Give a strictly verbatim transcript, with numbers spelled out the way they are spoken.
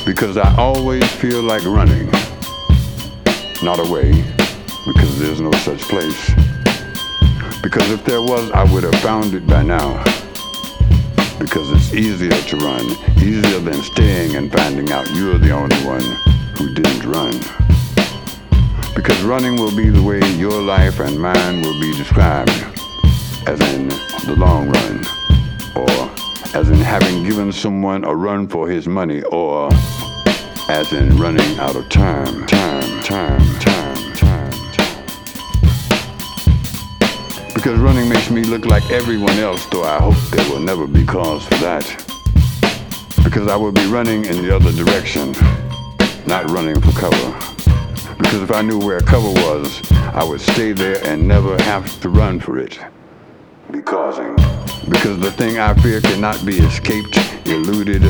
Because I always feel like running, not away, because there's no such place. Because if there was, I would have found it by now. Because it's easier to run, easier than staying and finding out you're the only one who didn't run. Because running will be the way your life and mine will be described, as in the long run, or as in having given someone a run for his money, or as in running out of time, time, time, time, time, time. Because running makes me look like everyone else, though I hope there will never be cause for that. Because I will be running in the other direction, not running for cover. Because if I knew where cover was, I would stay there and never have to run for it. Because, because the thing I fear cannot be escaped, eluded,